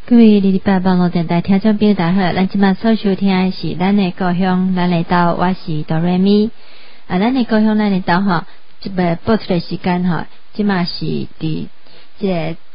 各位礼拜网络电台听众朋友大家好，咱今麦所收听的是咱的故乡，咱的岛，我是哆瑞咪。咱的故乡，咱的岛哈，这个播出的时间哈，今麦是伫这个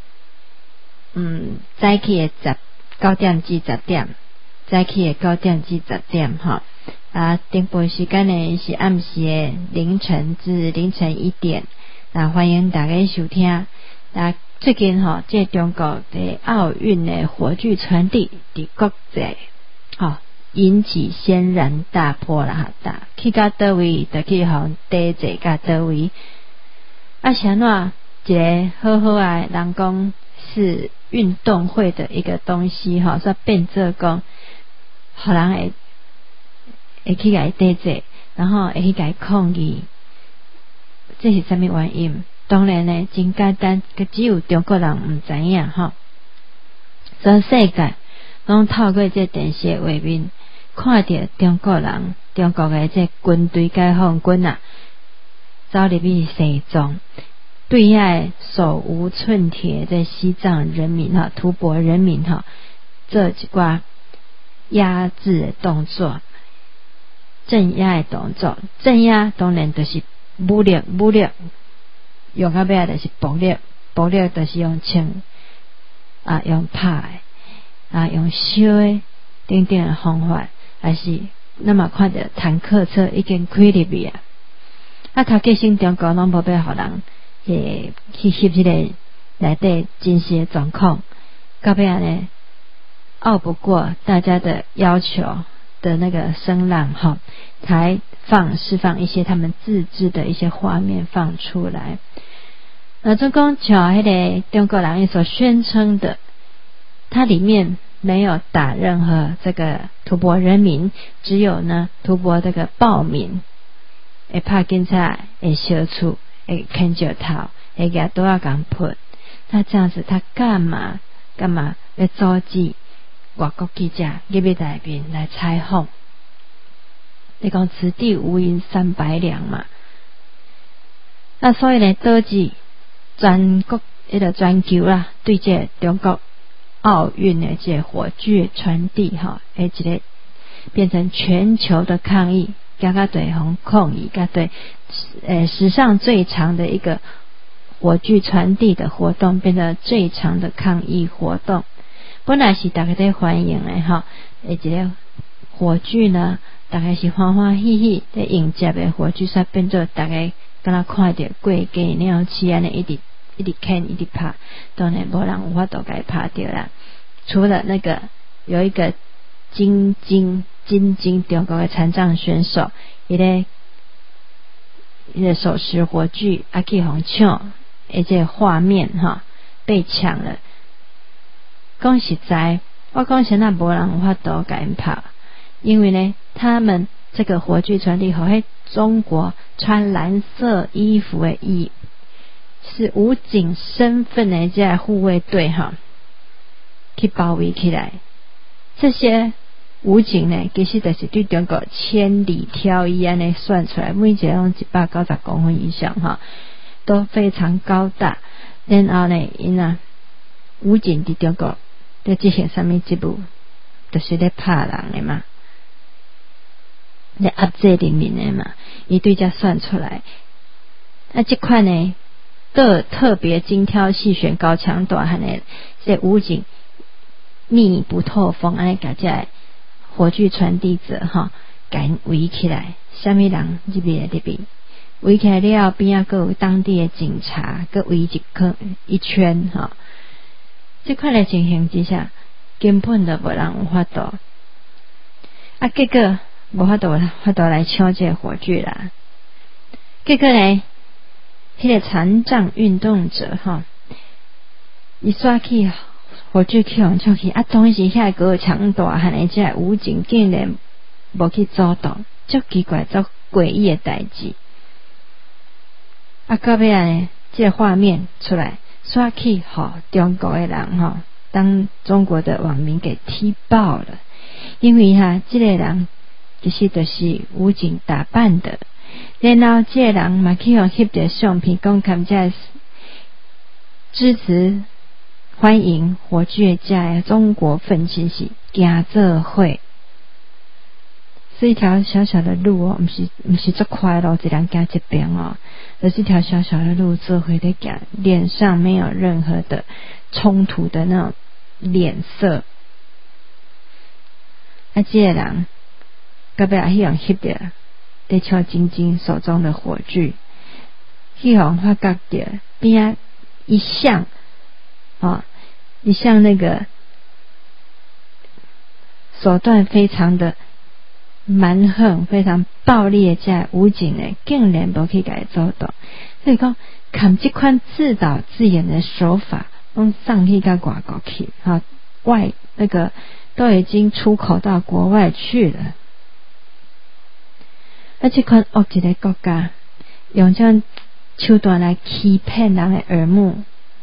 早起的9点至10点，早起的9点至10点哈。顶播时间呢是暗时的凌晨至凌晨1点。欢迎大家收听。最近这中国的奥运的火炬传递伫国际引起轩然大波啦去到倒位就去互地坐到倒位是安怎一个好好的人讲是运动会的一个东西所以变做讲互人会去甲伊地坐，然后会去甲伊抗议，这是什么原因？当然呢，真简单，只有中国人唔知影所以世界拢透过这电视的画面，看到中国人、中国的这军队解放军走入去西藏，对遐手无寸铁的西藏人民吐蕃人民做一寡压制的动作、镇压的动作。镇压当然就是武力用到尾就是暴力就是用枪用拍的用烧的等等的方法，还是那么看到坦克车已经开入去头家先中国拢无要互人去翕这个内底真实的状况，到尾呢拗不过大家的要求的那个声浪才释放一些他们自制的一些画面放出来。总共像那个中国人所宣称的，它里面没有打任何这个吐蕃人民，只有呢吐蕃这个暴民会拍警察，会烧厝，会牵石头，会拿刀仔共喷。那这样子他干嘛要阻止外国记者入去内面来采访？你讲此地无银三百两嘛。所以呢导致全球对这中国奥运的这火炬传递一个变成全球的抗议，加对抗议，对史上最长的一个火炬传递的活动，变成最长的抗议活动。本来是大家在欢迎的一个火炬呢，大概是欢欢喜喜在迎接的火炬，煞变做大家敢若看到过街鸟鼠安尼一直看一直拍，当然无人有法度甲伊拍掉啦。除了那个有一个金中国的残障选手，伊个手持火炬去互抢，这个画面被抢了。讲实在，我讲现在无人有法度甲伊拍，因为呢，他们这个火炬传递后，中国穿蓝色衣服的是武警身份的这护卫队去包围起来。这些武警呢，其实就是对中国千里挑一安尼算出来，每一个拢190公分以上都非常高大。然后呢，因武警伫中国在进行什么职务，就是在拍人的嘛，在压制人民的嘛，伊对这算出来。这块呢特别精挑细选、高强大汉的这武警密不透风，安尼甲这火炬传递者甲围起来，什么人入去围起来了，边仔有当地的警察，佮围一圈这块的情形之下，根本就无人有法度结果无法度来抢这火炬啦。结果呢，那个残障运动者伊刷起火炬去互抢去当时遐个强大汉的这武警竟然无去阻挡，足奇怪足诡异的代志。到尾呢，这个画面出来刷起中国的人当中国的网民给踢爆了，因为这个人其实就是武警打扮的。然后这个人嘛去翕着相片，讲看这支持欢迎火炬在中国奋起是行做伙，是一条小小的路哦，不是这快乐这两家这边哦，而是一条小小的路做伙的行，脸上没有任何的冲突的那种脸色。这个人隔壁迄样翕着在敲晶晶手中的火炬，迄样发觉到边啊一向那个手段非常的蛮横、非常暴力的这武警呢，竟然无去甲伊做到。所以讲，看这款自导自演的手法，拢上去到外国去，那个都已经出口到国外去了。这款恶一个国家，用这样手段来欺骗人的耳目。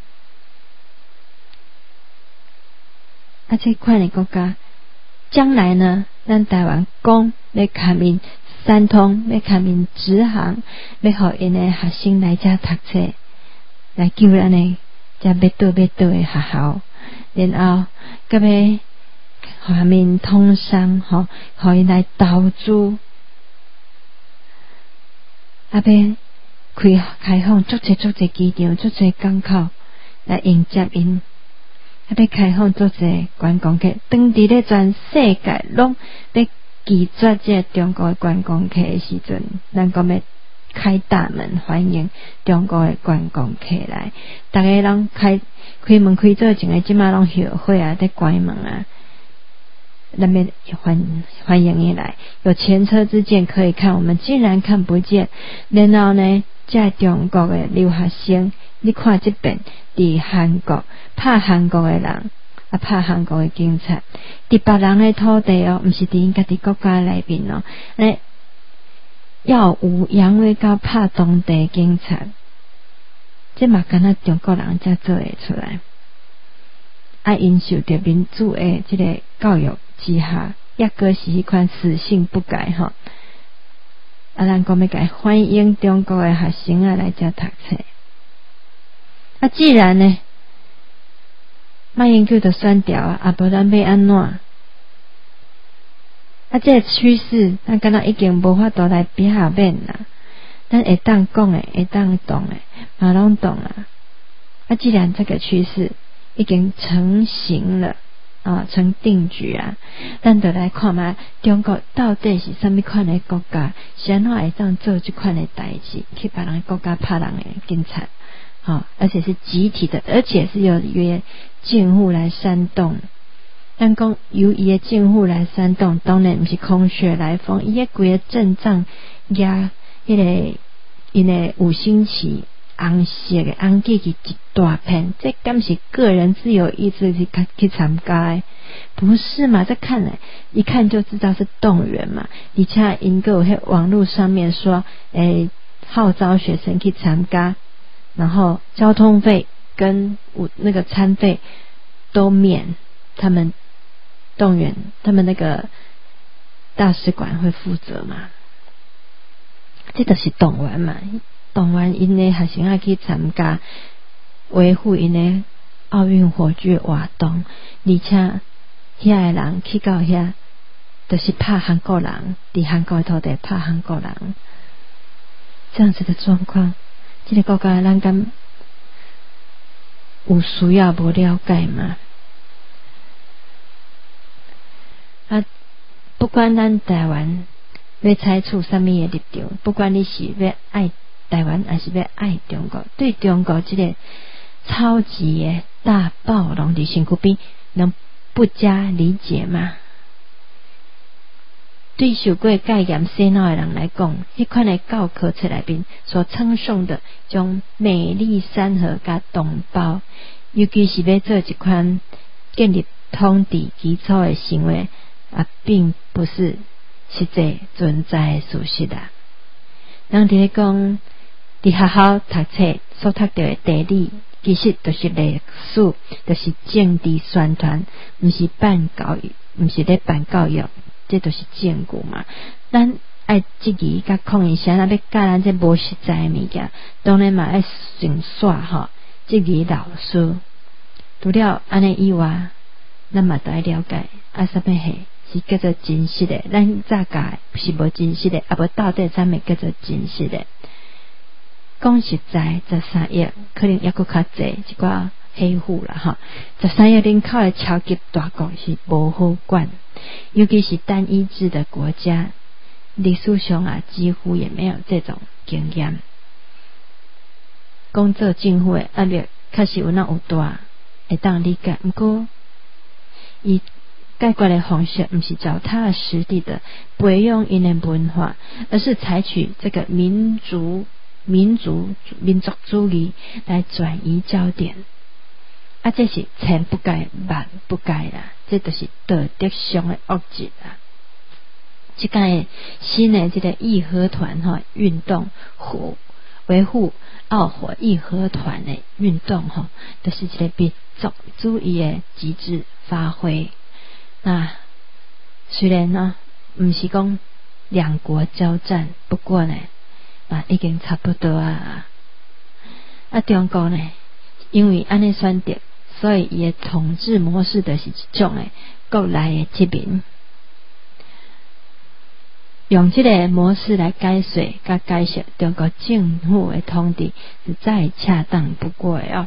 这款的国家，将来呢，咱台湾讲要开面三通，要开面直航，要互因的学生来遮读册，来救咱的遮要倒的学校，然后搁要下面通商，互因来投资，要开放足侪机场、足侪港口来迎接因。要开放做些观光客，当伫咧全世界拢要拒绝这中国的观光客的时阵，咱讲要开大门欢迎中国的观光客来，大家拢开门开做前个，即马拢后悔啊，在关门啊，咱要欢迎你来，有前车之鉴可以看，我们竟然看不见。然后呢，这中国的留学生，你看这边伫韩国拍韩国的人，拍韩国的警察，伫别人的土地哦，不是伫因家己国家内面哦，耀武扬威到拍当地警察，这嘛敢若中国人才做会出来。因受到民主的这个教育之下，抑个是迄款死性不改吼。咱讲要甲欢迎中国的学生来遮读册。既然呢，马英九就选掉啊，无咱要安怎？这个趋势，咱敢若已经无法度来比下面啦。咱会当讲的，会当动的，嘛拢动啦。既然这个趋势已经成型了成定局啊，咱就来看嘛，中国到底是什么款的国家，是安怎会当做这款的代志，去别人国家拍人的警察，而且是集体的，而且是由伊的政府来煽动。咱讲由伊的政府来煽动，当然不是空穴来风，伊个规个阵仗压迄个因的五星旗。红色的红旗旗一大片，这敢是个人自由意志去参加的？不是嘛？这看来一看就知道是动员嘛。而且因个有网络上面说，号召学生去参加，然后交通费跟那个餐费都免，他们动员，他们那个大使馆会负责嘛？这就是动员嘛。动员因的学生去参加维护因的奥运火炬活动，而且遐个人去到遐，就是拍韩国人，伫韩国土地拍韩国人，这样子的状况，这个国家咱敢有需要无了解吗？不管咱台湾要采取什么的立场，不管你是要爱台湾还是要爱中国，对中国这个超级的大暴龙的身躯边，能不加理解吗？对受过戒严洗脑的人来讲，迄款的教科册内面所称颂的种美丽山河甲同胞，尤其是要做一款建立统治基础的行为并不是实际存在的事实啦。人伫咧讲，伫学校读册所读到的地理，其实就是历史，就是政治宣传，不是办教育，不是咧办教育，这就是证据嘛。咱爱质疑甲抗议啥，要教咱这无实在的物件，当然嘛爱先耍质疑老师。 除了安尼以外，咱嘛得了解什么是叫做真实的，咱早教是无真实的，无到底什么叫做真实的？讲实在，13亿可能抑佫较济一寡欺负啦13亿人口的超级大国是无好管，尤其是单一制的国家，历史上几乎也没有这种经验。讲做政府的压力确实有大，会当理解，不过伊解决的方式不是脚踏实地的培养因的文化，而是采取这个民族主义来转移焦点。这是千不该万不该啦，这就是道德上的恶疾啦。这个新的这个义和团运动，维护奥火义和团的运动就是这个民族主义的极致发挥。那虽然不是讲两国交战，不过呢已经差不多中国呢因为安尼选择，所以伊的统治模式就是一种国内的殖民，用这个模式来解说甲解释中国政府的统治是再恰当不过的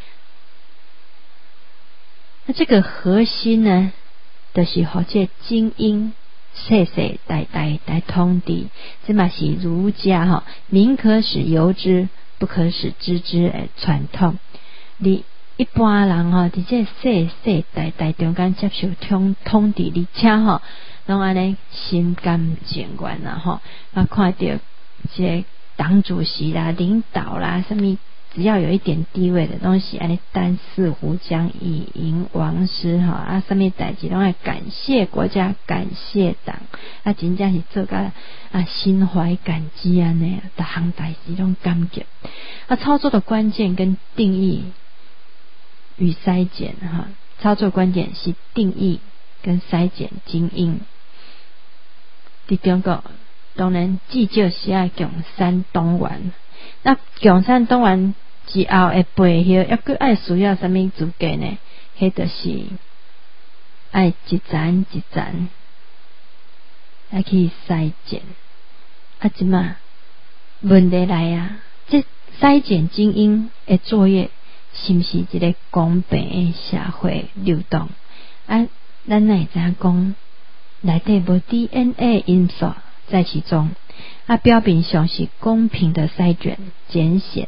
那这个核心呢，就是互这精英世世代代来统治，这嘛是儒家民可使由之，不可使知之的传统。你一般人伫这世世代代中间接受统治，而且拢安尼心甘情愿看到这党主席啦、领导啦，什么只要有一点地位的东西，安尼单似湖江以迎王师什么代志拢要感谢国家、感谢党，真正是做甲心怀感激安尼，逐项代志拢感激。操作的关键跟定义与筛检操作关键是定义跟筛检精英。伫中国当然至少是共产党员，那共产党员之后的背后还佫爱需要什么资格呢？迄就是爱一层一层来去筛检。即嘛问题来这筛检精英的作业是不是一个公平的社会流动？咱哪会知影讲内底无 DNA 因素在其中？表面上是公平的筛选、拣选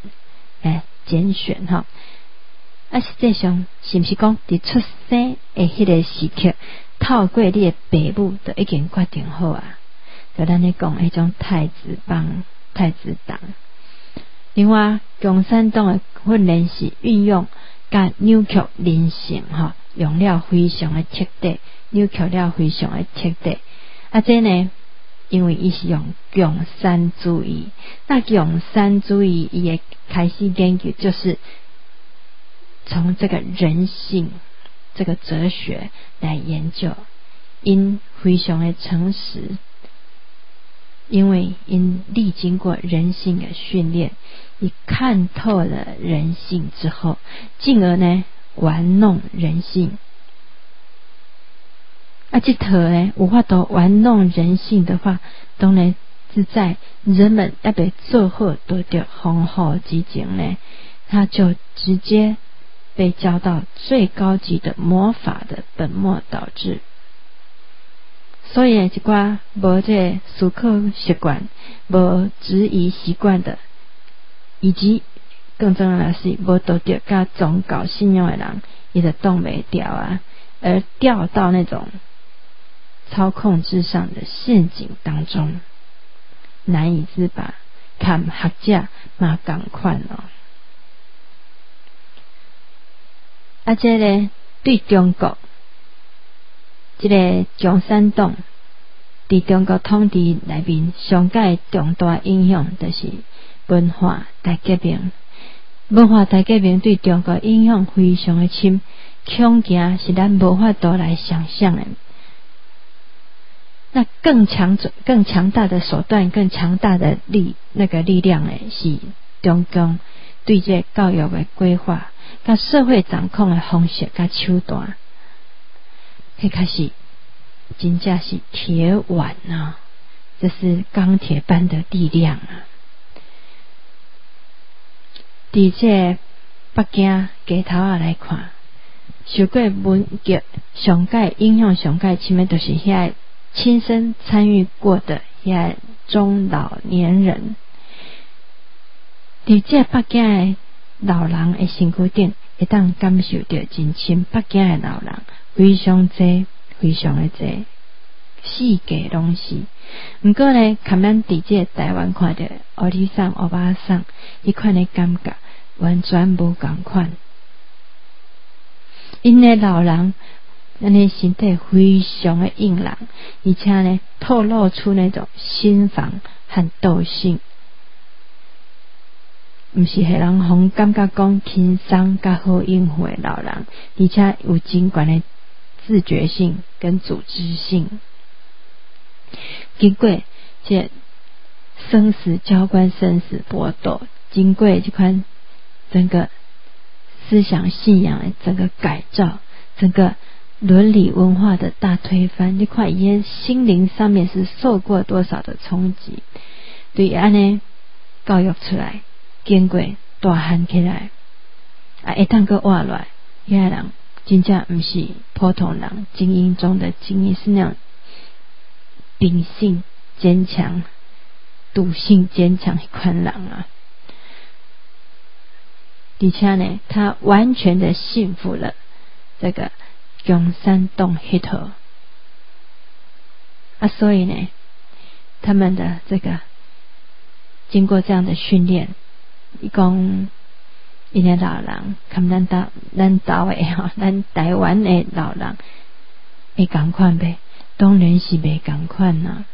实际上是不是讲伫出生的迄个时刻，透过你的父母就已经决定好就咱咧讲迄种太子帮、太子党。另外，共产党的训练是运用甲扭曲人性用了非常的彻底，扭曲了非常的彻底。这呢，因为伊是用共产主义，那共产主义伊会开始研究，就是从这个人性这个哲学来研究，因非常的诚实，因为因历经过人性的训练，你看透了人性之后，进而呢玩弄人性。这套呢有法度玩弄人性的话，当然是在人们要被做好得到丰厚之前呢，他就直接被教到最高级的魔法的本末倒置。所以一寡无这思考习惯、无质疑习惯的，以及更重要的是无道德甲宗教信仰的人，也就挡袂掉而掉到那种操控至上的陷阱当中，难以自拔。看学者嘛同款这个对中国这个共产党伫中国统治内面上界重大影响，就是文化大革命。文化大革命对中国影响非常的深，恐惊是咱无法度来想象的。那更强大的手段、更强大的力量是中共对这教育的规划甲社会掌控的方式甲手段，迄开始真正是铁腕啊！这是钢铁般的力量啊！伫这北京街头啊来看，受过文革上界影响上界深的，就是遐亲身参与过的遐中老年人。伫这北京的老人的身躯顶，会当感受到真深。北京的老人非常多，非常的多，世界拢是。毋过呢，看咱伫这台湾看到欧里桑、欧巴桑，迄款的感觉完全无共款。因的老人，咱的身体非常的硬朗，而且呢，透露出那种心防和斗性。毋是迄人互感觉讲轻松甲好应付的老人，而且有真悬的自觉性跟组织性。经过这生死交关、生死搏斗，经过这款整个思想信仰的整个改造，整个伦理文化的大推翻，你看伊的心灵上面是受过多少的冲击，对安尼教育出来。经过大汉起来，会当个活落来，遐人真正毋是普通人，精英中的精英，是那种秉性坚强、笃性坚强一款人啊！而且呢，他完全的信服了这个共产党迄套啊，所以呢，他们的这个经过这样的训练。伊讲，因的老人，看咱岛的吼，咱台湾的老人会共款呗？当然是袂共款呐。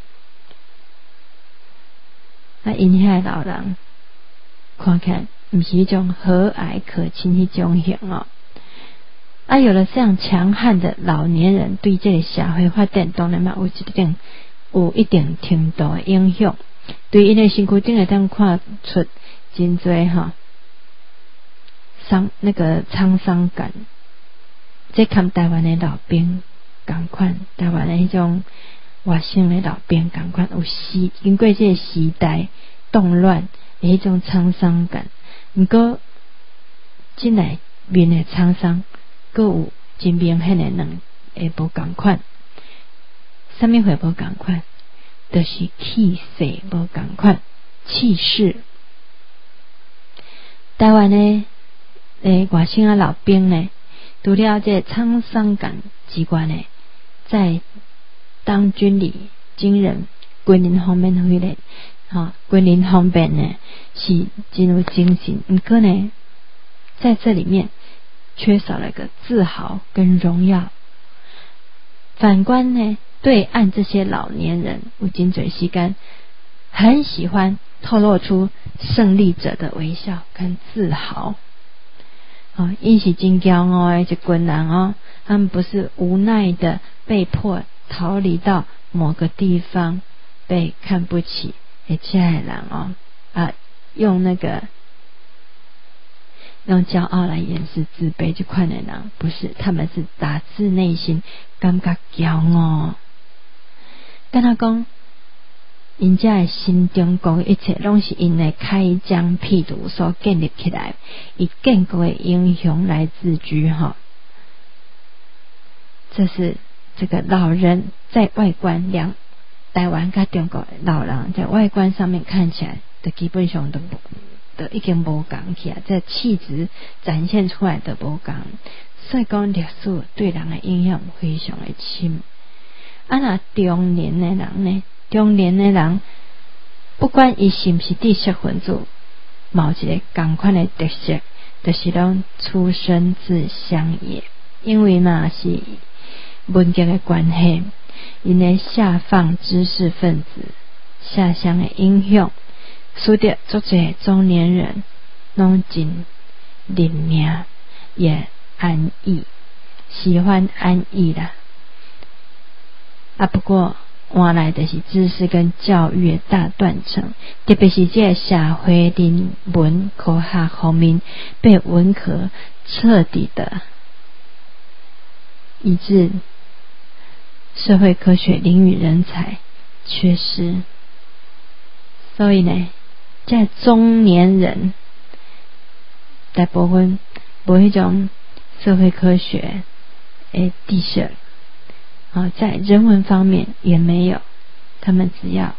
啊，因遐老人看起来毋是一种和蔼可亲迄种型哦。啊，有了这样强悍的老年人，对这个社会发展当然嘛有一定程度的影响。对因的身躯顶会当看出。真多哈，那个沧桑感，这看台湾的老兵同款，台湾的迄种外省的老兵同款，有经过这个时代动乱的迄种沧桑感。毋过进来面的沧桑，阁有真明显的会无同款。啥物会无同款？就是气势无同款，气势。台湾的外省啊老兵呢，除了这沧桑感之外呢，在当军里军人方面训练，军人方面呢是真有精神，不过呢，在这里面缺少了一个自豪跟荣耀。反观呢，对岸这些老年人，有真侪时间很喜欢透露出胜利者的微笑跟自豪。因是真骄傲的一群人哦，他们不是无奈的被迫逃离到某个地方被看不起的这些人哦，用骄傲来掩饰自卑这款的人，不是，他们是打自内心感觉骄傲，跟他讲。因遮的心中讲一切，拢是因的开疆辟土所建立起来，以建国的英雄来自居哈。这是这个老人在外观台湾跟中国的老人在外观上面看起来的基本上都已经无同起来，这气质展现出来的无同，所以讲历史对人的影响非常的深。那中年的人呢？中年的人，不管伊是毋是知识分子，某一个同款的特色，就是拢出身自乡野。因为嘛是文革的关系，因的下放知识分子下乡的影响，使得足侪中年人拢真认命，也安逸，喜欢安逸啦。不过换来的是知识跟教育的大断层，特别是这社会人文科学方面被文科彻底的以致社会科学领域人才缺失。所以呢，这中年人大部分无迄种社会科学的知识，在人文方面也没有，他们只要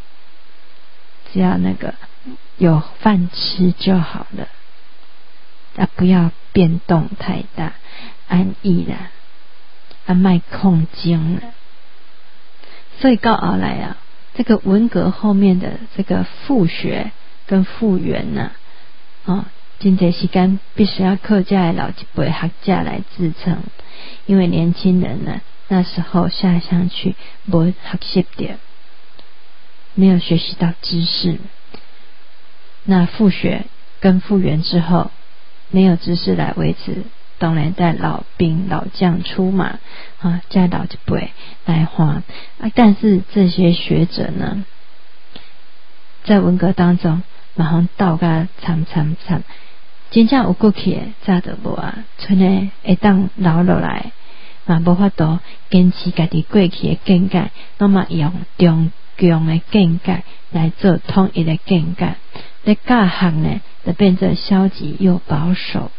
那个有饭吃就好了，不要变动太大，安逸啦，卖控精了。所以到后来这个文革后面的这个复学跟复原呢，真侪时间必须要靠这的老一辈学者来支撑，因为年轻人呢那时候下乡去没学习到，没有学习到知识，那复学跟复原之后没有知识来维持，当然在老兵老将出马加老一辈来换但是这些学者呢，在文革当中马上斗甲惨，真正有过去的早就无剩的会当留落来，无法度坚持家己过去的见解，那么用中共的见解来做统一的见解，在教学呢就变成消极又保守。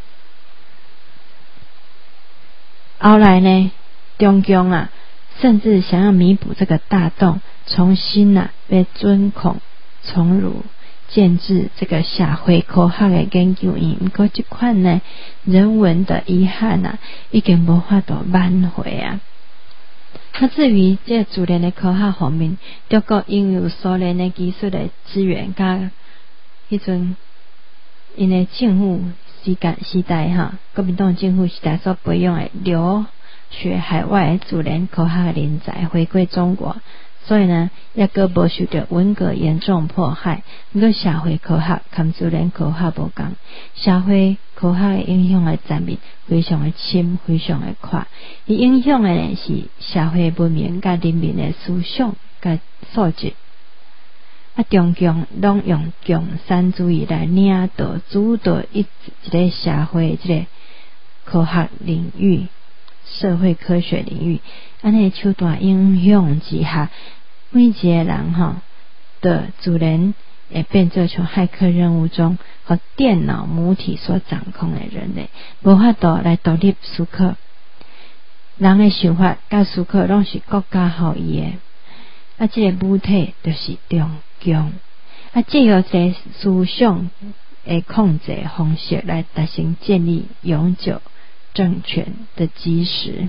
后来呢，中共甚至想要弥补这个大洞，重新要准控重儒，建制这个社会科学的研究院。不过这款呢人文的遗憾已经无法度挽回那至于这自然的科学方面，中国应用苏联的技术的资源，甲迄阵因的政府时代国民党政府时代所培养的留学海外的自然科学的人才回归中国，所以呢也个无受到文革严重迫害。不过社会科学跟自然科学无同，社会科学的影响的层面非常的深，非常的快，伊影响的呢是社会文明甲人民的思想甲素质。中共拢用共产主义来领导主导一个社会这个科学领域、社会科学领域，安尼手段影响之下，每一个人的自然会变做像骇客任务中和电脑母体所掌控的人类，无法度来独立思考。人的想法甲思考拢是国家予伊的，这个母体就是中共，借由这思想的控制方式来达成建立永久政权的基石。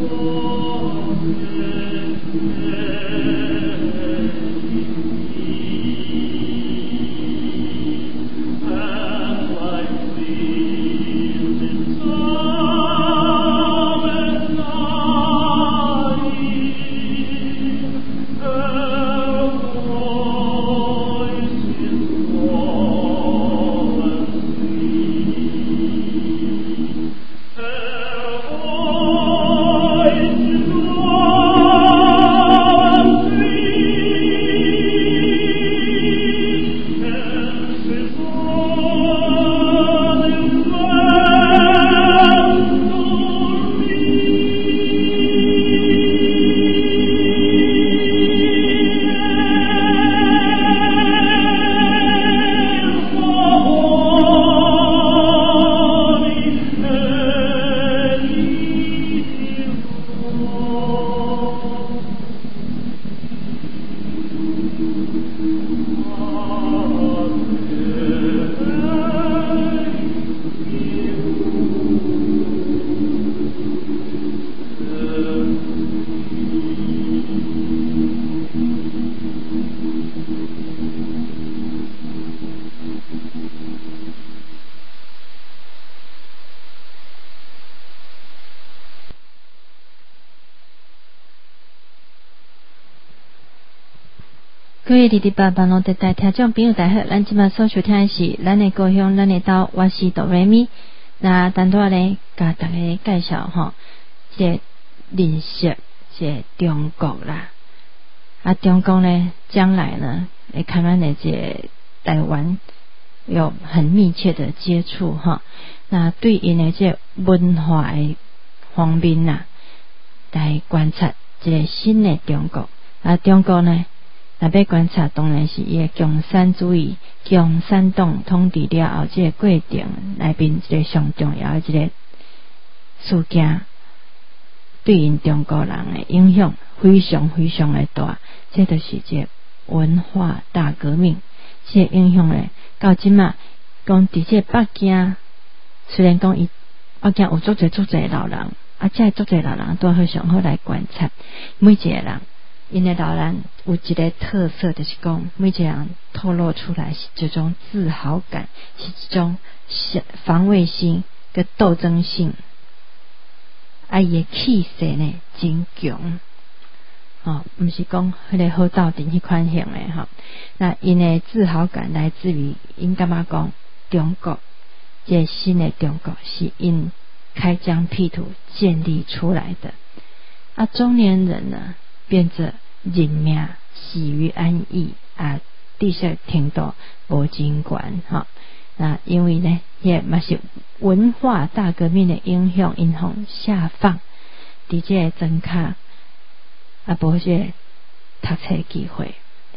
各位弟弟爸爸拢在台听众朋友大好，咱即马所收听的是咱的故乡咱的岛，我是哆瑞咪。那单独咧甲大家介绍吼，这个认识这个中国啦。中国呢将来呢会跟咱的这个台湾有很密切的接触哈。那对因的这文化的方面啦，来观察这个新的中国。中国呢，若要观察，当然是伊个共产主义、共产党统治了后，这个过程内面一个上重要的一个事件，对因中国人的影响非常非常的大。这就是这文化大革命，这个影响咧，到即马讲伫这北京，虽然讲伊北京有足侪老人，这足侪老人都非常好来观察每一个人。因的老人有一个特色，就是讲每一个人透露出来是这种自豪感，是这种防卫心跟斗争性，伊的气势呢真强，不是讲迄个好斗阵迄款型的那因的自豪感来自于因感觉讲中国这新的中国是因开疆辟土建立出来的。中年人呢变着人命喜于安逸知识程度无真悬那因为呢也嘛是文化大革命的影响，因互下放伫这个庄脚无这个读册机会。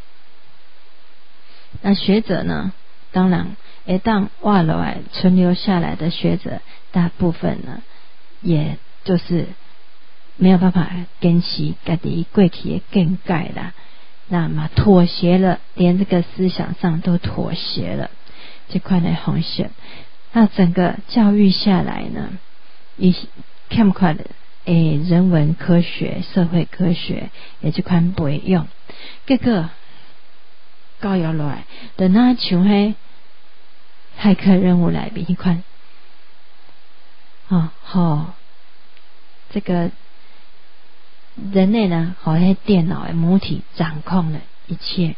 那学者呢，当然会当活落来存留下来的学者，大部分呢也就是没有办法坚持家己过去的见解啦，那么妥协了，连这个思想上都妥协了这块的方式。那整个教育下来呢，伊欠缺的人文科学、社会科学也这款培养，结果教育落来，就那像迄骇客任务来比迄款这个人类呢，好像电脑的母体掌控了一切，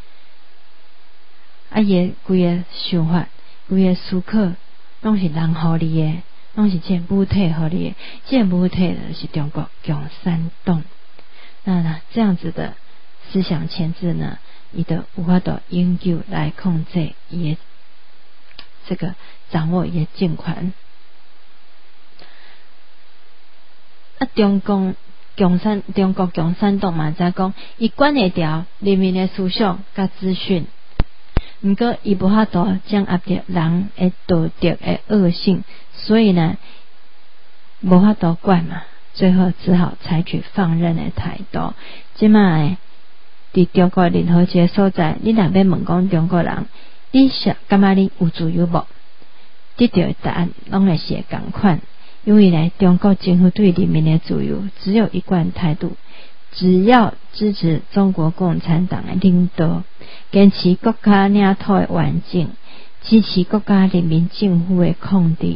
伊规个想法、规个思考，拢是人互你的，拢是这母体互你的。这母体是中国共产党。那这样子的思想前置呢，伊就有法度研究来控制伊的这个掌握伊的政权。中国共产党嘛，则讲伊管会调人民的思想甲资讯，毋过伊无法度掌握着人的道德的恶性，所以呢无法度管嘛，最后只好采取放任的态度。即卖伫中国任何一个所在，你若要问讲中国人，你是感觉你有自由无？得到的答案拢会是共款。 因为呢，中国政府对人民的自由只有一贯态度，只要支持中国共产党的领导，坚持国家领土的完整，支持国家人民政府的控制。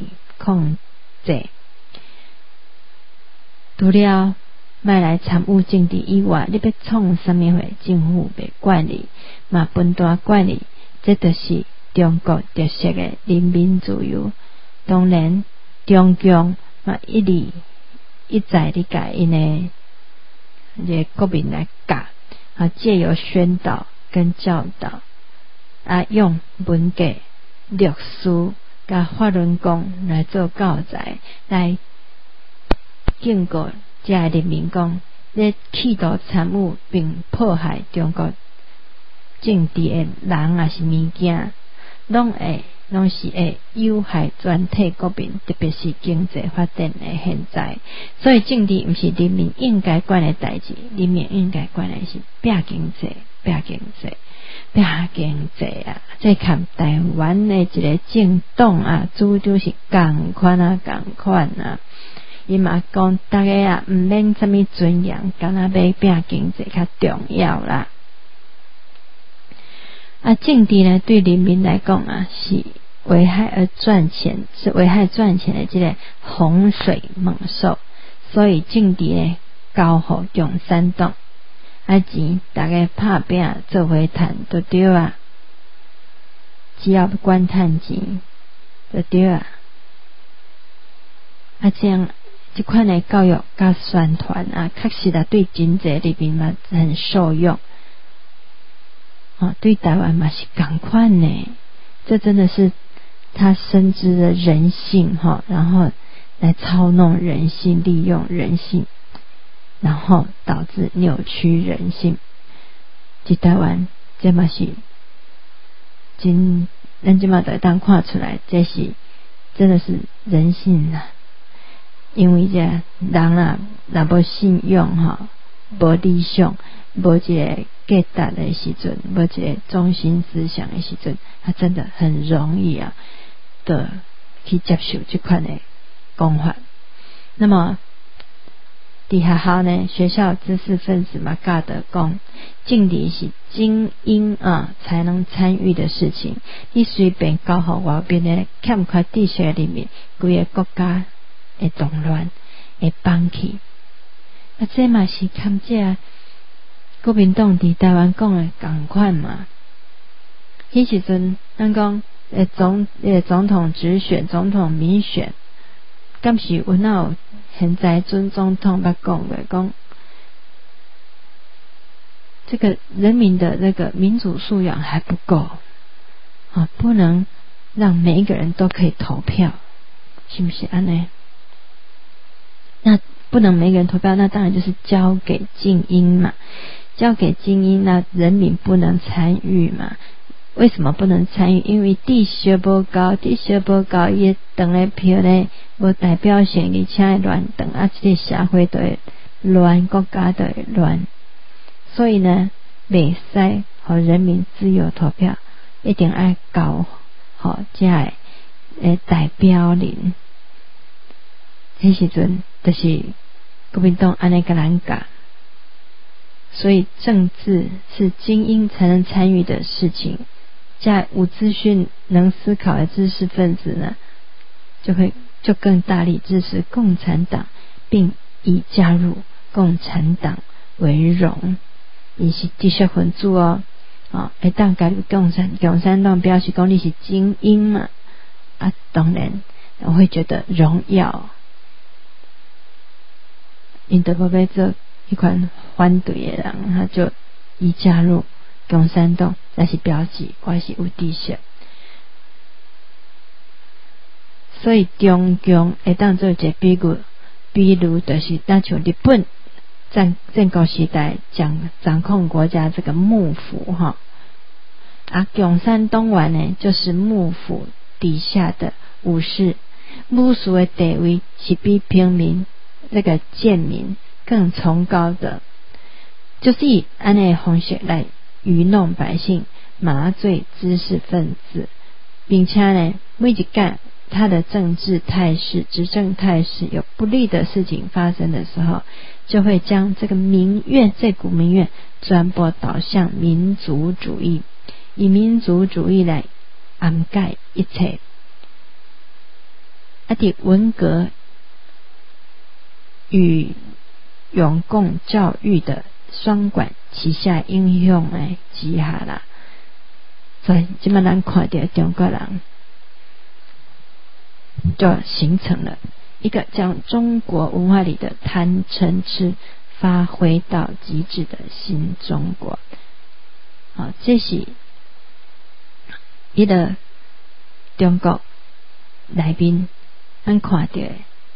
除了卖来参与政治以外，你要创什么会政府袂管你，嘛分大管你，这就是中国特色的人民自由。当然，中共嘛一再地甲因的这国民来教，借由宣导跟教导，用文革、历史甲法轮功来做教材，来警告这人民讲，你企图参与并迫害中国政治的人也是物件，拢是会有害全体国民，特别是经济发展的现在。所以政治不是人民应该管的代志，人民应该管的是拼经济啊！这看台湾的一个政党主张是同款啊。伊嘛讲，大家唔免什么尊严，干那要拼经济较重要啦。政治呢，对人民来讲是危害赚钱的这个洪水猛兽，所以政治呢交互共产党，钱大家拍拼做伙赚就对啊，只要管赚钱就对啊。这样这款的教育甲宣传确实对真济人民嘛很受用。对台湾嘛是同款呢，这真的是他深知的人性然后来操弄人性，利用人性，然后导致扭曲人性。在台湾这嘛是咱这嘛就当看出来，这是真的是人性啊。因为这人若无信用无理想，无一个价值的时阵，无一个中心思想的时阵，他真的很容易的去接受这款的讲法。那么在学校呢，学校知识分子嘛教的讲，政治是精英才能参与的事情，你随便教互外边的欠缺知识的人民，规个国家会动乱，会放弃。这嘛是看这国民党伫台湾讲的同款嘛。迄时阵咱讲总统直选、总统民选，敢是有哪有现在准总统捌讲的讲，这个人民的那个民主素养还不够不能让每一个人都可以投票，是不是这样？那不能每个人投票，那当然就是交给精英嘛，交给精英，那人民不能参与嘛。为什么不能参与？因为地势不高，伊等的票呢无代表性，而且会乱等这个社会都会乱，国家都会乱。所以呢，袂使和人民自由投票，一定要交这个代表人。迄时阵就是国民党安尼甲咱教，所以政治是精英才能参与的事情。在无资讯能思考的知识分子呢，就更大力支持共产党，并以加入共产党为荣。伊是知识分子会当加入共产党，表示讲你是精英嘛当然我会觉得荣耀。因都要做一款反对的人，他就以加入共产党，那是表示我是有知识。所以中共会当做一个比如就是那像日本战国时代掌控国家这个幕府共产党员呢就是幕府底下的武士，武士的地位是比平民这个贱民更崇高的，就是以安尼的方式来愚弄百姓，麻醉知识分子，并且呢每一届他的政治态势、执政态势有不利的事情发生的时候，就会将这个民怨、这股民怨转播导向民族主义，以民族主义来掩盖一切。在文革与永共教育的双管齐下影响的之下啦，所以现在咱看到中国人就形成了一个将中国文化里的贪嗔痴发挥到极致的新中国。这是一个中国内面咱看到的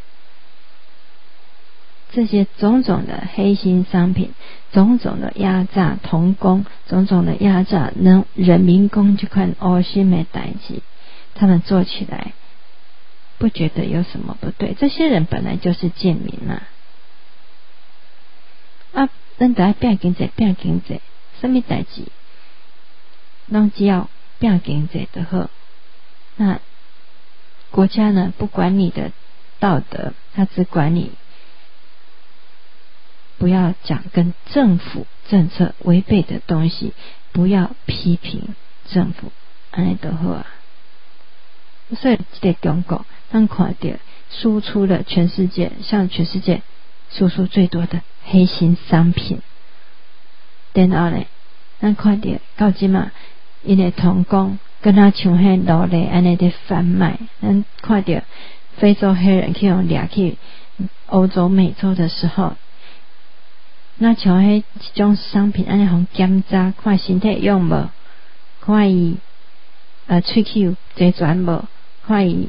这些种种的黑心商品，种种的压榨童工，种种的压榨人民工这款恶心的代志，他们做起来不觉得有什么不对。这些人本来就是贱民咱就要拼经济，拼经济，什么代志拢只要拼经济就好。那国家呢，不管你的道德，他只管你不要讲跟政府政策违背的东西，不要批评政府，安尼就好。所以这个中国咱看到输出了全世界，向全世界输出最多的黑心商品。然后呢，咱看到到即嘛，因的童工跟他像迄奴隶安尼在贩卖。咱看到非洲黑人去用掠去欧洲、美洲的时候，那像迄一种商品安尼互检查，看身体用无，看伊喙齿有侪全无，看伊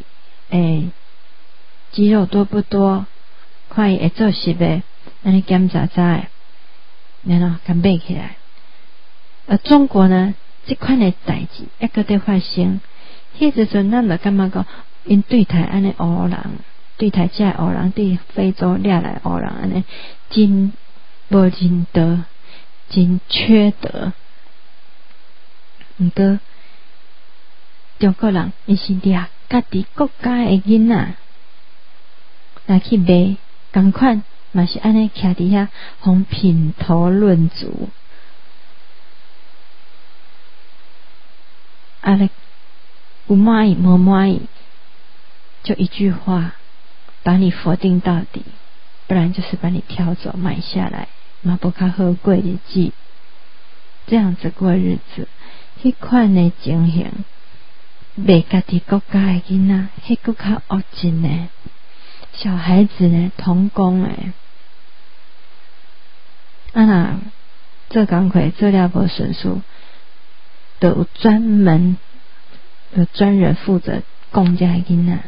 肌肉多不多，看伊会做实的，安尼检查查，然后甲买起来。中国呢，这款的代志一个在发生，迄时阵咱就感觉讲，因对待安尼黑人，对待这黑人，对非洲掠来黑人安尼，真无人道，真缺德。毋过中国人伊是掠家己国家的囡仔来去卖，同款嘛是安尼徛伫遐，互品头论足。不满意不满意，就一句话把你否定到底，不然就是把你挑走买下来，嘛不较好过日子，这样子过日子。迄款的情形，卖家己国家的囡仔，迄个较恶心呢。小孩子呢，童工若做工课做了无顺序，都有专人负责供这囡仔。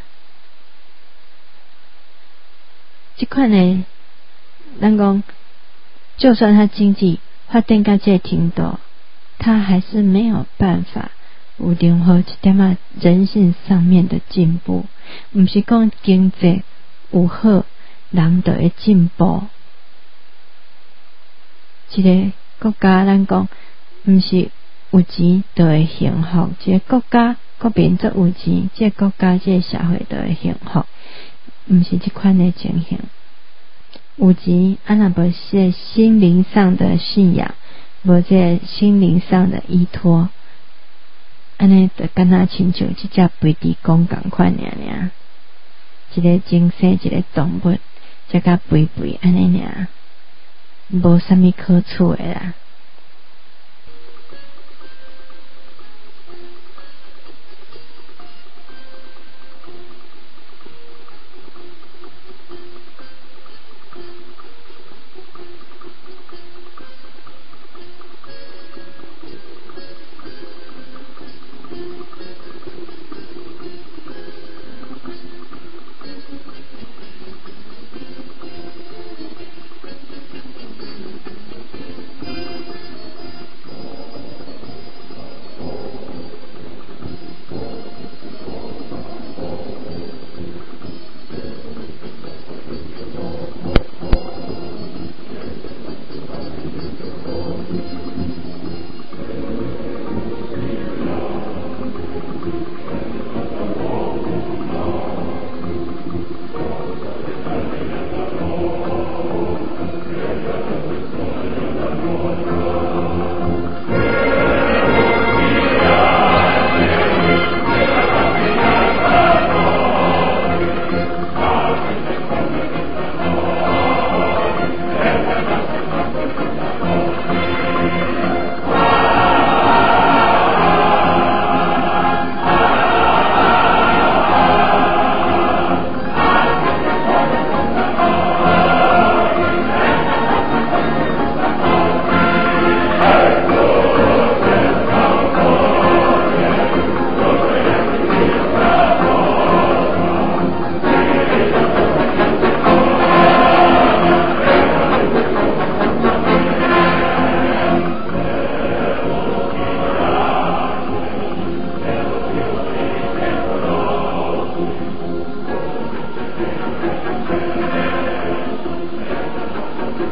这款呢，咱讲，就算他经济发展到这程度，他还是没有办法有任何一点人性上面的进步。不是讲经济有好，人就会进步。一个国家咱讲，不是有钱就会幸福，一个国家国民则有钱，这个国家这个社会就会幸福，不是这款的情形。有钱若无是心灵上的信仰，无这心灵上的依托，安尼就敢若亲像这只肥猪公共款尔，一个精细一个动物，才甲肥肥安尼尔，无啥物可取的啦。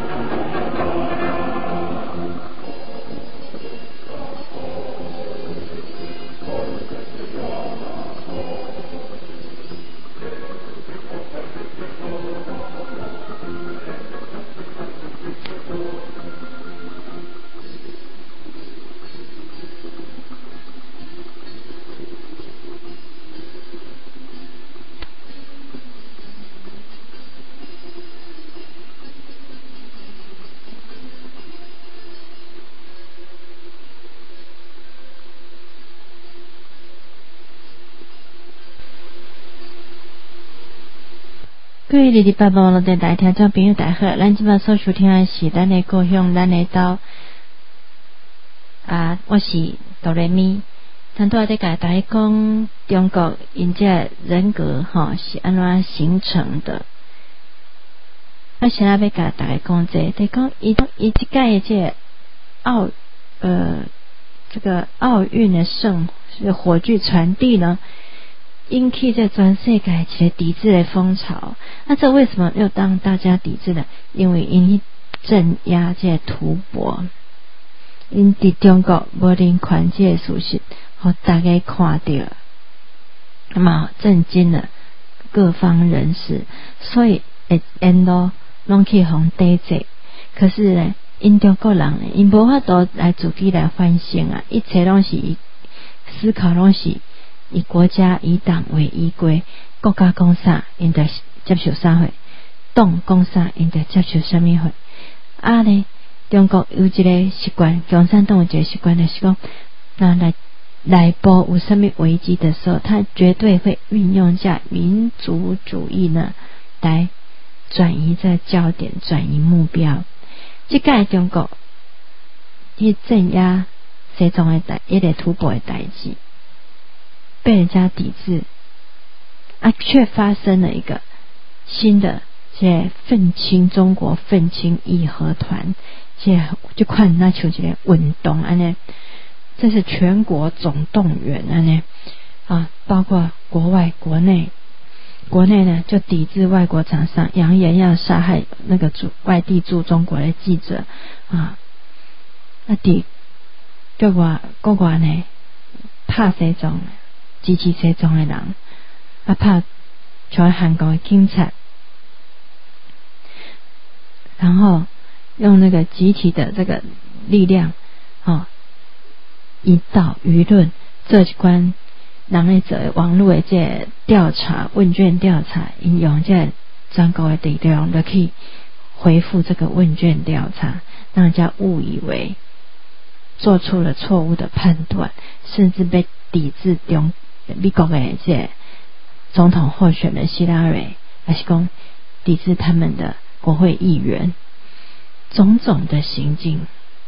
各位228网络电台听众朋友大家好，咱即摆所收听的是咱的故乡咱的岛我是哆来咪。咱拄仔在甲大家讲中国因这人格是安怎形成的。现在要甲大家讲在讲伊即届这奥运的火炬传递呢，引起在全世界一个抵制的风潮。这为什么又让大家抵制呢？因为因镇压这吐蕃，因伫中国无人权这事实，互大家看到，那么震惊了各方人士，所以因拢去互抵制。可是呢，因中国人呢，因无法度来自己来反省啊，一切拢是以思考拢是以国家以党为依归，国家讲啥，因就接受啥货；党讲啥，因就接受啥物货。中国有一个习惯，共产党有一个习惯，就是讲，那内部有什么危机的时候，他绝对会运用下民族主义呢，来转移这焦点，转移目标。这届中国去镇压西藏的一个吐蕃的代志，被人家抵制却发生了一个新的这愤青中国愤青义和团，就看那像一个运动安尼，这是全国总动员安尼包括国外国内呢就抵制外国厂商，扬言要杀害那个外地驻中国的记者国外呢拍西藏支持西藏的人拍像韩国的警察，然后用那个集体的这个力量引导舆论做一关人类做网络的这调查问卷调查，引用这全国的力量就去回复这个问卷调查，让人家误以为做出了错误的判断，甚至被抵制美国的这总统候选人希拉蕊，还是讲抵制他们的国会议员，种种的行径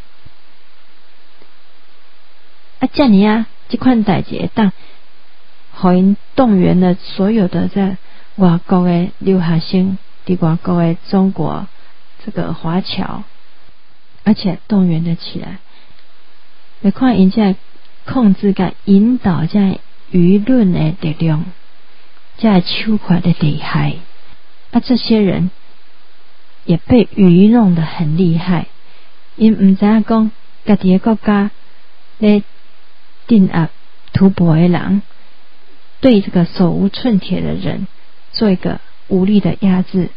这样这款代志会当互因动员了所有的在外国的留学生，伫外国的中国这个华侨，而且动员了起来，来看因这控制甲引导这舆论的力量，这手法的厉害这些人也被愚弄得很厉害，因唔知影讲家己的国家咧镇压吐蕃的人，对这个手无寸铁的人做一个无力的压制，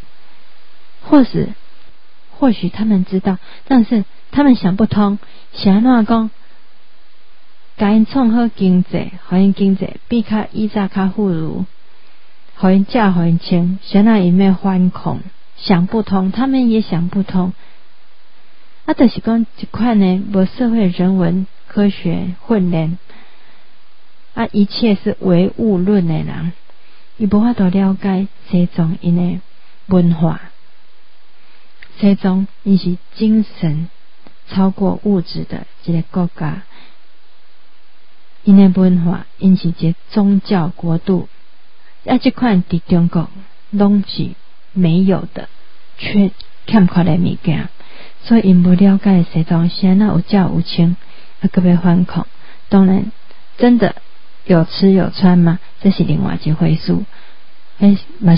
或许他们知道，但是他们想不通，是安怎讲甲因创好经济，互因经济比较以前较富裕，互因食互因穿，是安怎因要反抗，想不通，他们也想不通就是讲一款呢无社会人文科学训练一切是唯物论的人，伊无法度了解西藏因的文化。西藏因是精神超过物质的一个国家，因的文化因是一个宗教国度这款伫中国拢是没有的欠缺的物件，所以因不了解西藏是安怎有教有清搁要反抗。当然真的有吃有穿吗？这是另外一回事，嘛是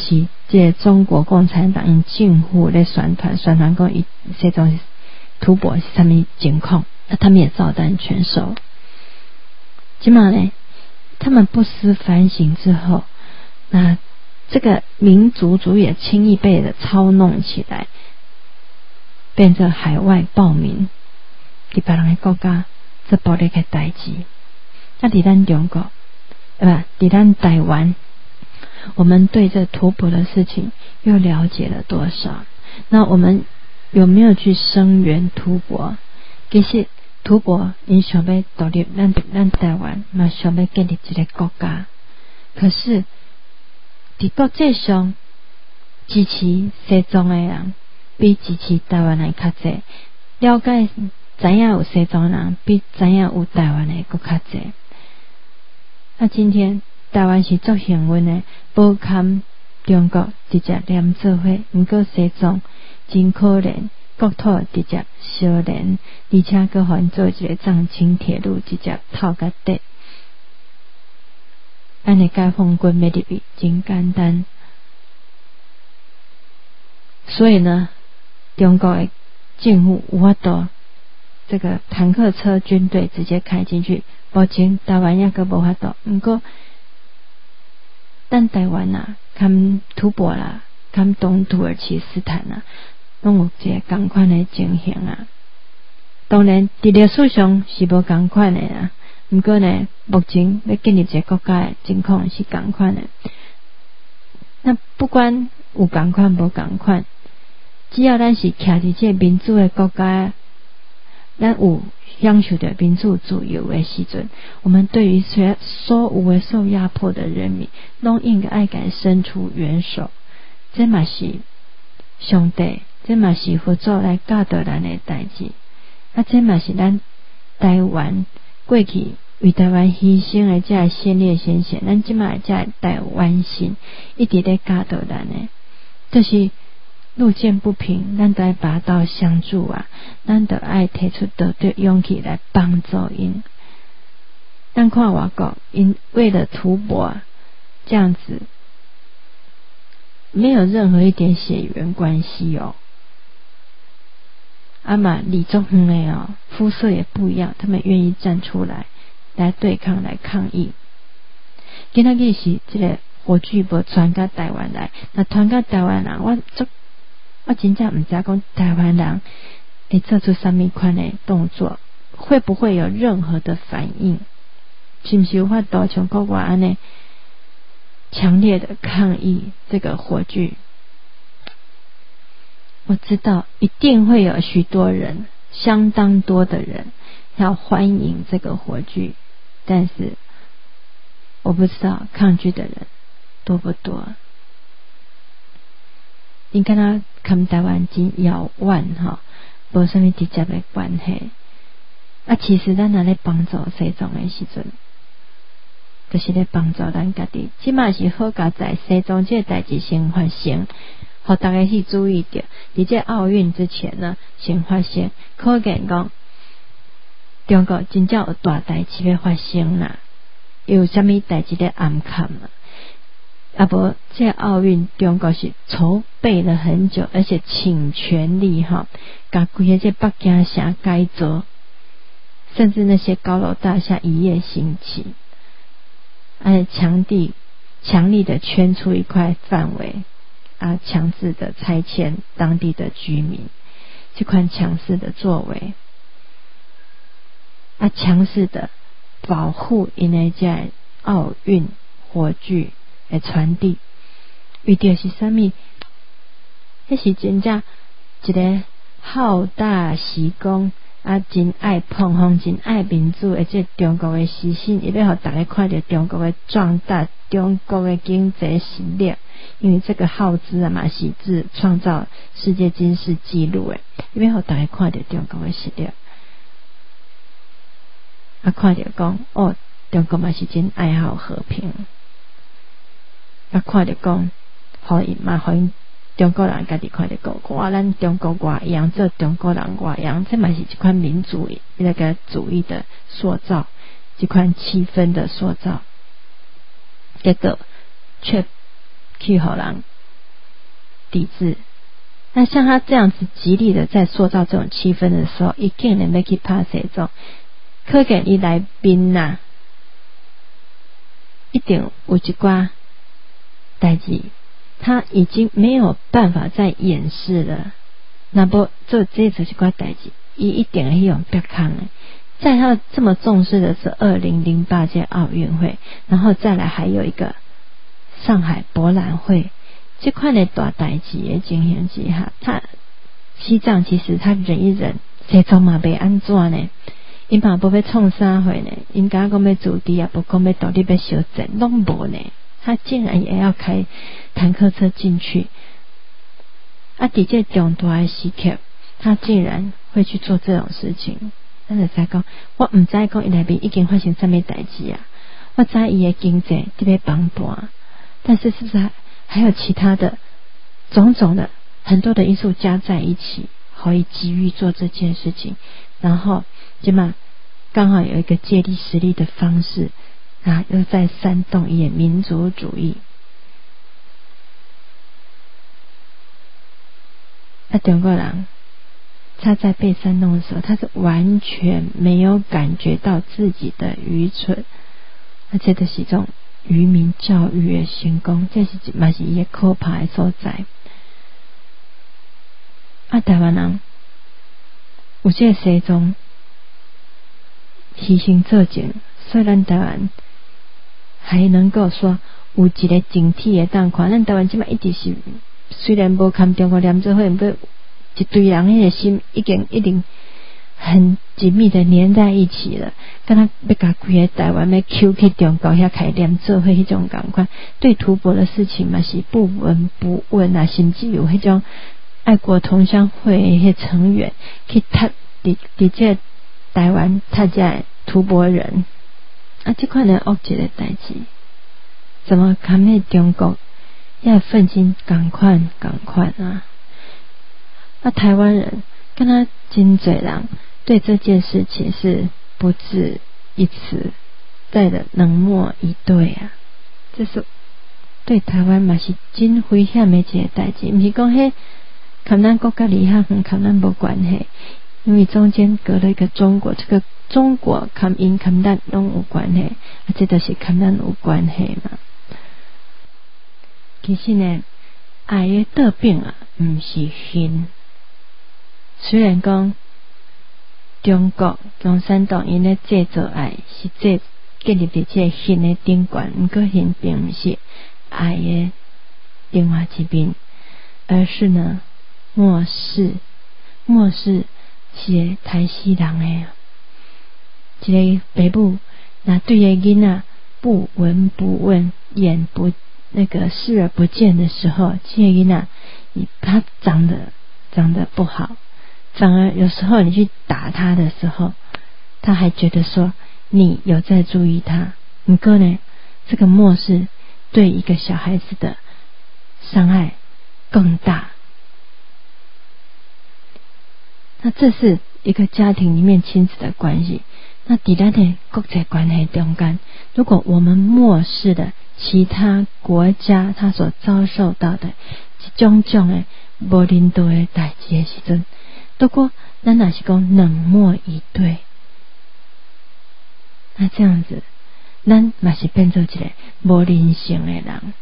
这中国共产党因政府咧宣传讲伊西藏吐蕃是什么情况，那他们也照单全收。起码呢，他们不思反省之后，那这个民族主义轻易被的操弄起来，变成海外暴民伫别人的国家做暴力的代志。那伫咱中国，伫咱台湾，我们对这吐蕃的事情又了解了多少？那我们有没有去声援吐蕃？其实吐蕃因想要独立，咱台湾嘛想要建立一个国家，可是伫国际上支持西藏的人比支持台湾人较济，了解知影有西藏人比知影有台湾的佫较济。那今天台湾是足幸运的，无堪中国直接连做伙，毋过西藏真可怜，国土直接相连，而且佫互因做一个藏青铁路直接透甲底。安尼解放军要入去真简单，所以呢，中国的政府有法度这个坦克车军队直接开进去，目前台湾也佫无法度。毋过咱台湾啊，跟吐蕃啦，跟东土耳其斯坦啊，拢有一个同款的情形啊。当然伫历史上是无同款的啊，毋过呢，目前要建立一个国家的情况是同款的。那不管有同款无同款，只要咱是徛伫这民主的国家，咱有享受着民主自由的时阵，我们对于所有的受压迫的人民，拢应该敢伸出援手。这嘛是上帝，这嘛是佛祖来教导咱的代志。这嘛是咱台湾过去为台湾牺牲的这先烈先贤，咱即马这台湾心一直在教导咱的，就是路见不平，咱得拔刀相助啊！咱得爱提出绝对勇气来帮助因。咱看外国，因为了吐蕃这样子，没有任何一点血缘关系哦。李宗恒的哦，肤色也不一样，他们愿意站出来对抗、来抗议。今仔日是这个火炬无传到台湾来，那传到台湾人，我真正唔知讲台湾人会做出什么款的动作，会不会有任何的反应？是不是有法度像国外安尼强烈的抗议这个火炬？我知道一定会有许多人，相当多的人要欢迎这个火炬，但是我不知道抗拒的人多不多。你看他跟台湾真遥远哈，无什么直接的关系。其实咱若咧帮助西藏的时阵，就是咧帮助咱家己。起码是好佳在西藏这个代志先发生，互大家去注意着。伫这奥运之前呢，先发生，可见讲中国真正有大代志要发生啦，有啥物代志咧暗藏啦。无这奥运中国是筹备了很久，而且请全力把规个这北京城改造，甚至那些高楼大厦一夜兴起，强力的圈出一块范围强制的拆迁当地的居民，这款强势的作为强势的保护因的这奥运火炬的传递，为着是啥物？迄是真正一个好大喜功真爱碰风，真爱民主的这中国的思想，伊要互大家看到中国的壮大，中国的经济实力。因为这个耗资嘛是自创造世界军事纪录的，伊要互大家看到中国的实力。看到讲中国嘛是真爱好和平。看到讲，互因中国人家己看到讲，咱中国外洋做中国人外洋，这嘛是一款民主那个主义的塑造，一款气氛的塑造，结果却去互人抵制。那像他这样子极力的在塑造这种气氛的时候，一定能要去拍摄中，可见伊来宾呐，一定有一寡代志，他已经没有办法再掩饰了。那不做这一寡代志，伊一定会用别抗的。在他这么重视的是2008届奥运会，然后再来还有一个上海博览会。这款的大代志的情形之下，他西藏其实他忍一忍，西藏嘛袂安怎呢？因嘛无要创啥货呢？因敢讲要驻地也不讲要独立要修正，拢无呢。他竟然也要开坦克车进去。伫这重大的时刻，他竟然会去做这种事情。咱就知讲，我唔知讲伊内面已经发生什么代志啊？我知伊的经济特别崩盘，但是是不是还有其他的种种的很多的因素加在一起，可以急于做这件事情，然后起码刚好有一个借力使力的方式啊，又在煽动一点民族主义。中国人他在被煽动的时候，他是完全没有感觉到自己的愚蠢，而且这是一种愚民教育的成功，这是嘛是伊个可怕的所在。台湾人有这个西藏牺牲做证，所以咱台湾还能够说有一个整体的当看。咱台湾即摆一直是虽然无看中国念做伙，不过一堆人迄个心已经很紧密的粘在一起了，敢若要甲规个台湾要抽去中国遐开念做伙迄种感觉，对吐蕃的事情嘛是不闻不问啊，甚至有迄种爱国同乡会迄成员去踢伫这台湾踢这吐蕃人这款的恶极的代志，怎么看迄中国要愤青赶快台湾人跟他真侪人对这件事情是不置一词，在的冷漠以对啊，这是对台湾嘛是真危险的一个代志，不是讲迄跟咱国家离遐远，跟咱无关系，因为中间隔了一个中国，这个中国跟因跟咱拢有关系，这就是跟咱有关系嘛。其实呢，爱的得病不是恨。虽然讲中国共产党因咧制造爱是建立在这恨的顶端，不过恨并不是爱的另外一面，而是呢漠视是台西人的一个爸母，那对个囡仔不闻不问，视而不见的时候，这个囡仔他长得不好，反而有时候你去打他的时候，他还觉得说你有在注意他。不过呢，这个漠视对一个小孩子的伤害更大。那这是一个家庭里面亲子的关系。那在咱的国际关系中间，如果我们漠视了其他国家他所遭受到的种种的无人道的代志的时阵，不过咱若是讲冷漠以对，那这样子咱嘛是变做一个无人性的人。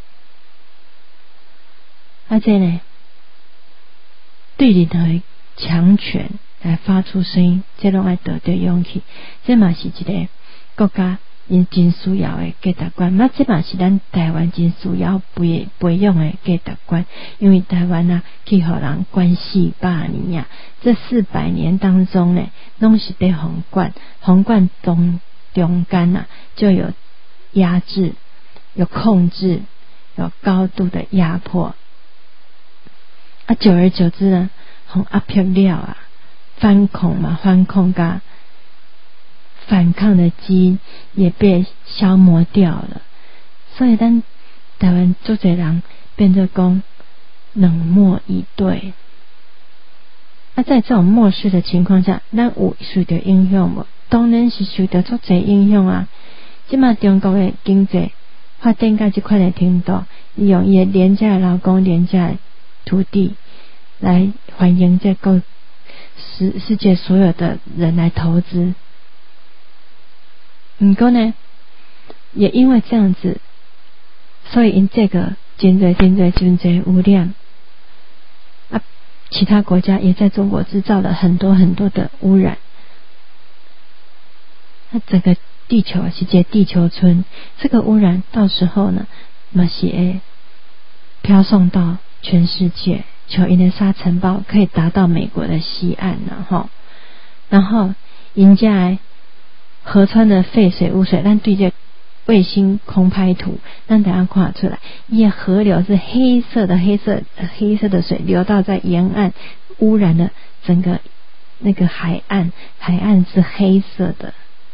这呢，对任何强权来发出声音，这拢爱得到勇气，这嘛是一个国家因真需要的价值观，这嘛是咱台湾真需要培养的价值观。因为台湾去互人管400年这400年当中呢，拢是在皇冠中间就有压制、有控制、有高度的压迫。久而久之呢，互压迫了反抗噶反抗的基因也被消磨掉了，所以咱台湾很多人变得讲冷漠以对。在这种漠视的情况下，咱有受到影响无？当然是受到很多影响啊。现在中国的经济发展到这款的程度，利用伊的廉价的劳工、廉价的土地，来欢迎这个世界所有的人来投资。不过呢，也因为这样子，所以因这个真多污染啊，其他国家也在中国制造了很多的污染。那整个地球是一个地球村，这个污染到时候呢，嘛是会飘送到全世界，像因的沙尘暴可以达到美国的西岸了然后人家的河川的废水污水，咱对这卫星空拍图，咱等下看出来，伊的河流是黑色的水流到在沿岸，污染了整个那个海岸是黑色的。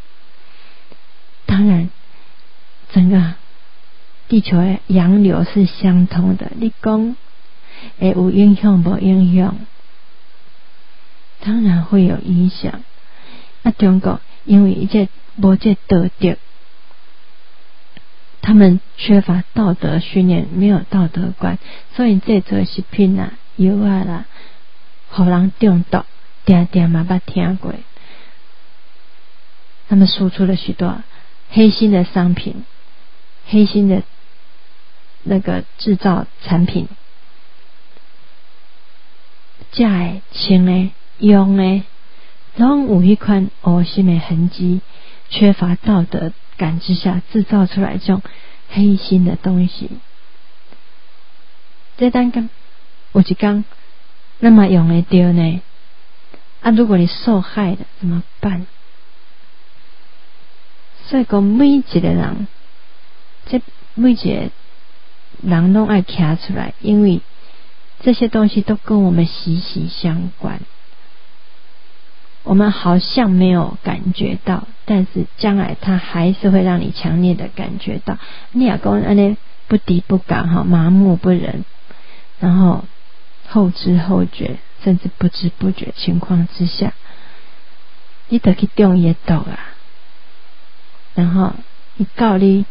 当然，整个地球的洋流是相通的，你讲会有影响无影响？当然会有影响。中国因为无这道德，他们缺乏道德训练，没有道德观，所以这做食品啦、药啦，互人中毒，定嘛捌听过。他们输出了许多黑心的商品，黑心的那个制造产品，食的、穿的、用的，拢有一款恶心的痕迹，缺乏道德感之下制造出来这种黑心的东西。这单干有一天那么用得到呢？如果你受害了怎么办？所以讲每一个人，每一个人都爱站出来，因为这些东西都跟我们息息相关。我们好像没有感觉到，但是将来它还是会让你强烈的感觉到。你也讲安尼不敌不敢麻木不仁，然后后知后觉，甚至不知不觉情况之下，你得去中伊的毒啊。然后伊告你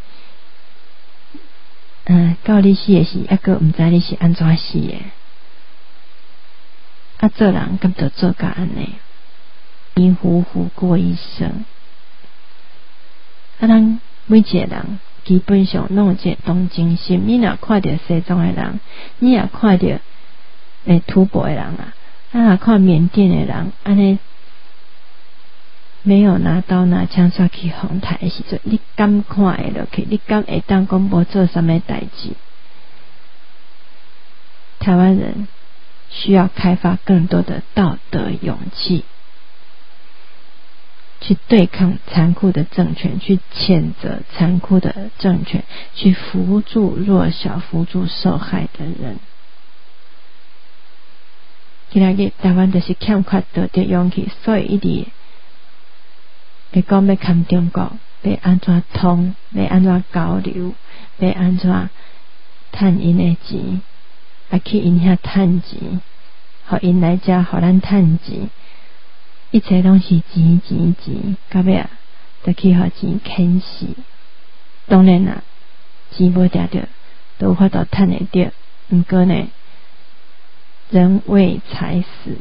死的是还佫毋知你是安怎死的，做人敢就做甲安尼，迷糊糊过一生。咱每一个人基本上拢有这同情心，你若看到西藏的人，你也看到吐蕃的人若看缅甸的人，安尼没有拿刀拿枪刷去红台的时阵，你敢看会落去？你敢会当讲无做什么代志？台湾人需要开发更多的道德勇气，去对抗残酷的政权，去谴责残酷的政权，去扶助弱小，扶助受害的人。今仔日台湾就是欠缺道德勇气，所以一直会讲要看中国，要安怎通，要安怎交流，要安怎趁因的钱，去因遐趁钱，互因来遮，互咱趁钱，一切拢是钱，到尾就去互钱啃死。当然钱无得到，都有法度趁会到，不过呢，人为财死。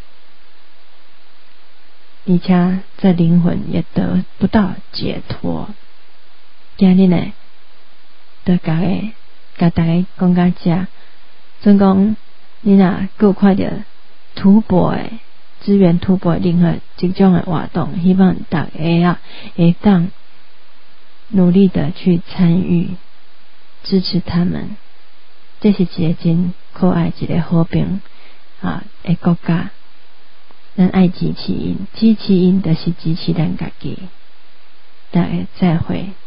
而且这灵魂也得不到解脱。今日呢，就甲大家讲到这，总讲你若有看到吐蕃的支援吐蕃任何这种的活动，希望大家会当努力的去参与，支持他们。这是一个真可爱一个和平的国家。咱爱支持因，支持因就是支持咱家己。大家再会。